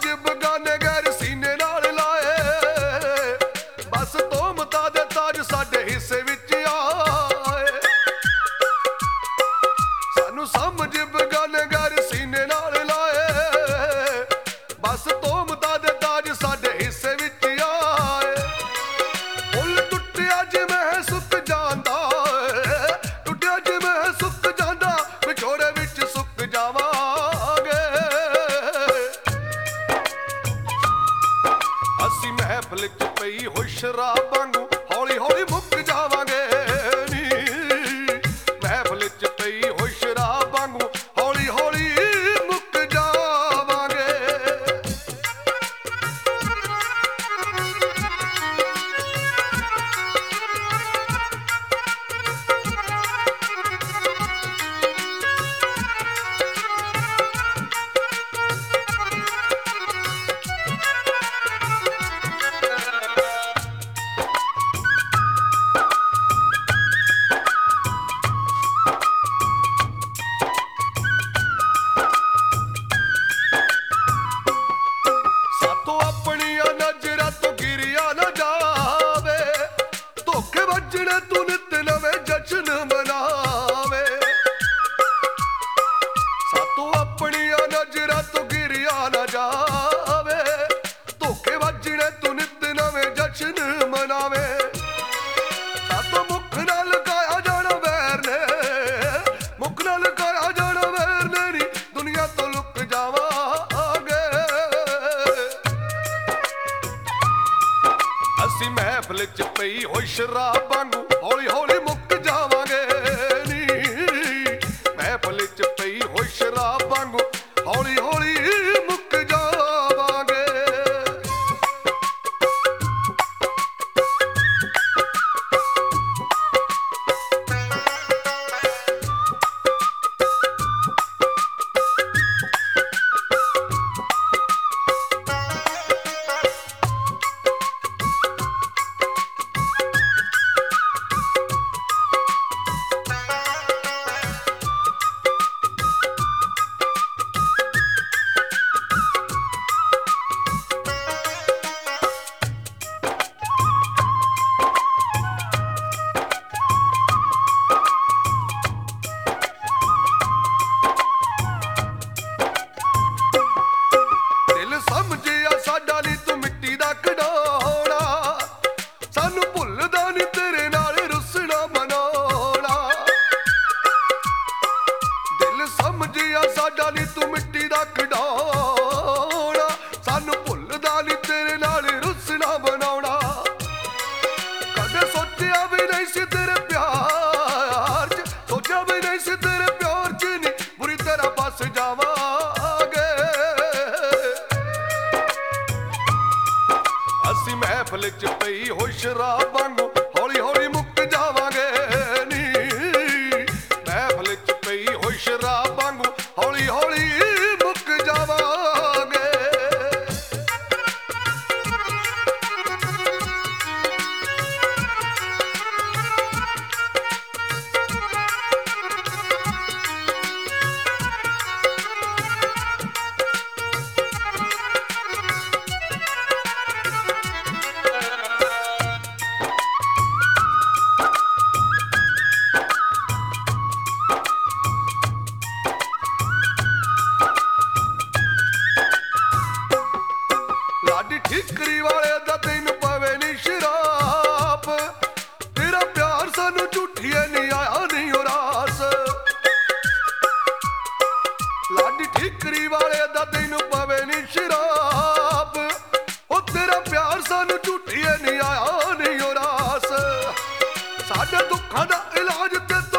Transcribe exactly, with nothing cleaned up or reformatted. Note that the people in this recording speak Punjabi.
ਸਮਝ ਬਗਾਨੇ ਗੈਰ ਸੀਨੇ ਨਾਲ ਲਾਏ, ਬਸ ਤੋਮਤਾਂ ਦੇ ਤਾਜ ਸਾਡੇ ਹਿੱਸੇ ਵਿੱਚ ਆਏ। ਸਾਨੂੰ ਸਮਝ ਬਗਾਨੇ ਗੈਰ ਸੀਨੇ ਨਾਲ ਲਾਏ, ਬਸ ਤੋਮਤਾਂ ਦੇ ਤਾਜ ਸਾਡੇ ਹਿੱਸੇ ਵਿੱਚ ਆਏ। ਫੁੱਲ ਟੁੱਟਿਆ ਜਿਵੇਂ ਸੁੱਕ ਜਾਂਦਾ, ਟੁੱਟਿਆ ਜਿਵੇਂ ਸੁੱਕ ਜਾਂਦਾ, ਵਿਛੋੜੇ ਵਿੱਚ ਸੁੱਕ ਜਾਵਾਂਗੇ। ਅਸੀਂ ਮਹਿਫਲ ਚ ਪਈ ਹੋਈ ਸ਼ਰਾਬ ਵਾਂਗੂ ਹੌਲੀ ਹੌਲੀ ਮੁੱਕ ਜਾਵਾਂਗੇ ਨੀ। ਮਹਿਫਲ ਚ ਪਈ ਹੋਈ ਸ਼ਰਾਬ ਵਾਂਗੂ ਹੌਲੀ ਹੌਲੀ ਮੁੱਕ ਜਾਵਾਂਗੇ। ਸਾਤੋਂ ਆਪਣੀਆਂ ਨਜ਼ਰਾਂ ਤੋਂ ਗਿਰਿਆ ਨਾ ਜਾਵੇ, ਧੋਖੇ ਵੱਜਣੇ ਤੂੰ ਨਿੱਤ ਨਵੇਂ ਜਸ਼ਨ ਮਨਾਵੇ। ਸਾਤੋਂ ਆਪਣੀਆਂ ਨਜ਼ਰਾਂ ਤੋਂ ਗਿਰਿਆ ਨਾ ਜਾਵੇ, ਧੋਖੇ ਵੱਜਣੇ ਤੂੰ ਨਿੱਤ ਨਵੇਂ ਜਸ਼ਨ ਮਨਾਵੇ। ਸਾਤੋਂ ਮੁੱਖ ਨਾਲ ਲਗਾਇਆ ਜਾਣਾ ਵੈਰ ਨੇ, ਮੁੱਖ ਨਾਲ ਲਗਾਇਆ ਜਾਣਾ ਵੈਰ ਨੇ ਨੀ, ਦੁਨੀਆ ਤੋਂ ਲੁਕ ਜਾਵਾਂਗੇ। ਅਸੀਂ ਮਹਿਫਲ ਚ ਪਈ ਹੋਈ ਸ਼ਰਾਬ ਵਾਂਗੂ ਹੌਲੀ ਹੌਲੀ ਮੁੱਕ ਜਾਵਾਂਗੇ ਨੀ। ਮਹਿਫਲ ਚ ਪਈ ਹੋਈ ਸ਼ਰਾਬ ਵਾਂਗੂ ਹੌਲੀ ਹੌਲੀ ਮੁੱਕ ਜਾਵਾਂਗੇ। ਦਿਲ ਸਮਝਿਆ ਸਾਡਾ ਨੀ ਤੂੰ ਮਿੱਟੀ ਦਾ ਖਿਡੌਣਾ, ਸਾਨੂੰ ਭੁੱਲਦਾ ਨੀ ਤੇਰੇ ਨਾਲ ਰੁੱਸਣਾ ਮਨਾਉਣਾ। ਦਿਲ ਸਮਝਿਆ ਸਾਡਾ ਨੀ ਤੂੰ ਮਿੱਟੀ ਦਾ ਖਿਡੌਣਾ, ਸਾਨੂੰ ਭੁੱਲਦਾ ਨੀ ਤੇਰੇ ਨਾਲ ਰੁੱਸਣਾ ਮਨਾਉਣਾ। ਕਦੇ ਸੋਚਿਆ ਵੀ ਨਹੀਂ ਸੀ ਤੇਰੇ ਪਿਆਰ ਚ, ਸੋਚਿਆ ਵੀ ਨਹੀਂ ਸੀ ਤੇਰੇ ਪਿਆਰ ਚ ਨੀ ਬੁਰੀ ਤਰ੍ਹਾਂ ਫਸ ਜਾਵਾਂਗੇ। ਅਸੀਂ ਮਹਿਫਲ ਚ ਪਈ ਹੋਈ ਸ਼ਰਾਬ ਵਾਂਗੂ ਹੌਲੀ ਹੌਲੀ ਮੁੱਕ ਜਾਵਾਂਗੇ ਨੀ। ਮਹਿਫਲ ਚ ਪਈ ਹੋਈ ਸ਼ਰਾਬ ਵਾਂਗੂ ਹੌਲੀ ਹੌਲੀ ਮੁੱਕ ਜਾਵਾਂਗੇ। ਲਾਡੀ ਠੀਕਰੀ ਵਾਲੇ ਦਾ ਤੈਨੂੰ ਪਵੇ ਨੀ ਸ਼ਰਾਪ, ਤੇਰਾ ਪਿਆਰ ਸਾਨੂੰ ਝੂਠੀਏ ਨੀ ਆਇਆ ਨੀ ਓ ਰਾਸ। ਲਾਡੀ ਠੀਕਰੀ ਵਾਲੇ ਦਾ ਤੈਨੂੰ ਪਵੇ ਨੀ ਸ਼ਰਾਪ, ਉਹ ਤੇਰਾ ਪਿਆਰ ਸਾਨੂੰ ਝੂਠੀਏ ਨੀ ਆਇਆ ਨੀ ਓ ਰਾਸ। ਸਾਡੇ ਦੁੱਖਾਂ ਦਾ ਇਲਾਜ ਤੇ